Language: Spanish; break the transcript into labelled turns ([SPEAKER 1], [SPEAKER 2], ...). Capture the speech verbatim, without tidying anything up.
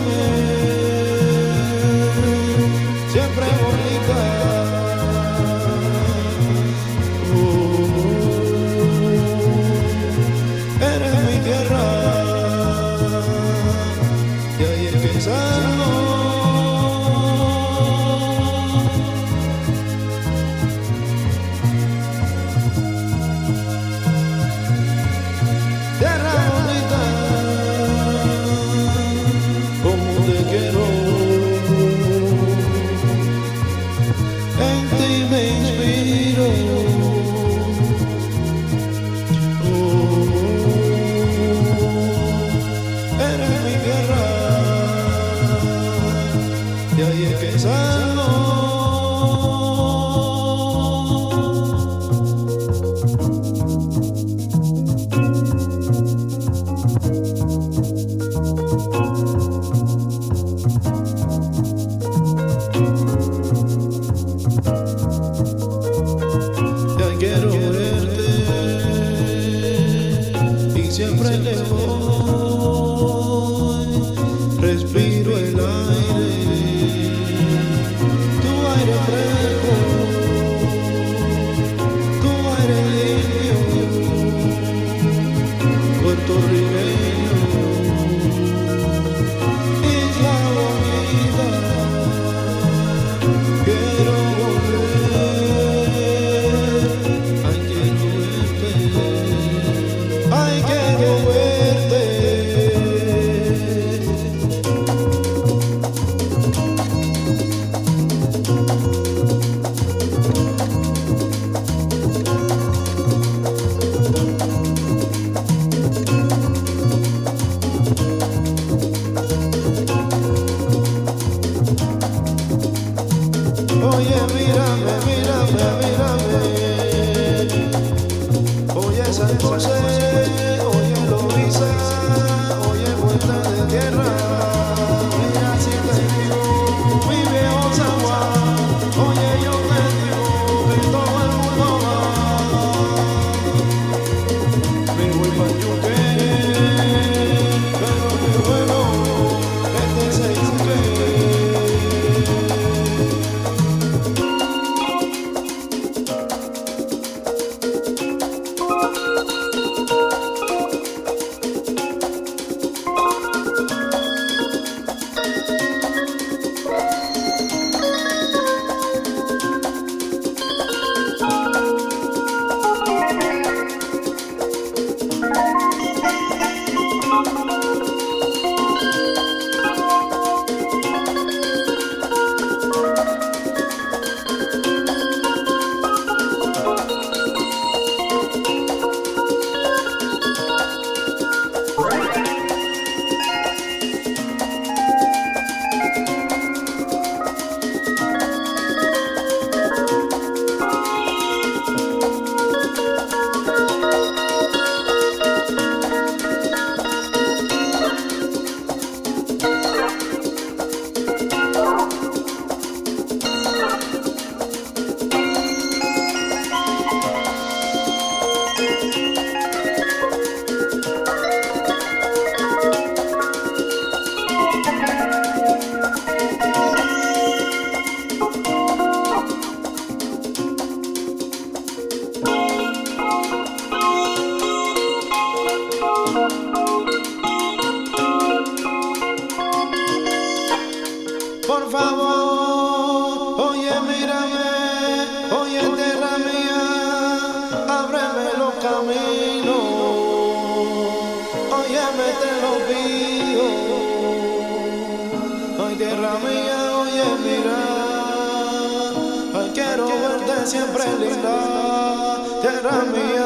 [SPEAKER 1] siempre bonita. Uh, eres mi tierra, y ahí es que salgo. Y ahí es que salgo. Ya quiero verte y siempre te voy. Respiro el aire, tu aire fresco, tu aire limpio, puertorriqueño, isla bonita. Quiero volver, ay quiero verte, ay quiero verte. Oye, mírame, mírame, mírame. Oye, San José, oye, Loíza, oye, Puerta de Tierra. Mira, si te digo, mi viejo San Juan. Oye, yo te digo que todo el mundo va. Me voy pa' Yuque, pero qué bueno que te se Yuque. Por favor, oye, mírame, oye, tierra mía, ábreme los caminos, oye, me te lo pido. Ay, tierra mía, oye, mira, ay, quiero verte siempre linda, tierra mía.